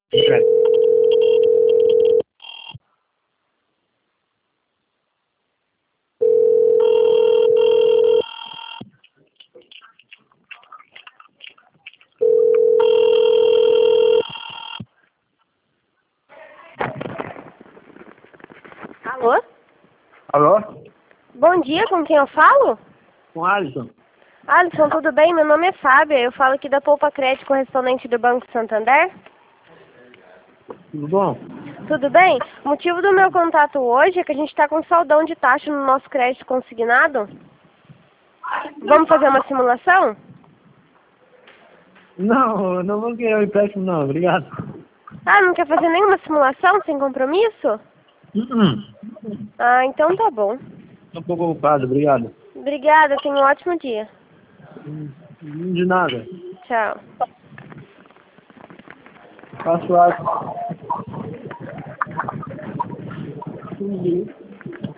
Ok. Alô? Alô? Bom dia, com quem eu falo? Com Alisson? Alisson, tudo bem? Meu nome é Fábia, eu falo aqui da Poupa Crédito, correspondente do Banco Santander. Tudo bom? Tudo bem? O motivo do meu contato hoje é que a gente está com saldão de taxa no nosso crédito consignado. Vamos fazer uma simulação? Não, não vou querer o empréstimo não, obrigado. Ah, não quer fazer nenhuma simulação sem compromisso? Ah, então tá bom. Tô um pouco ocupado, obrigado. Obrigada, tenha um ótimo dia. De nada. Tchau. Faço ato.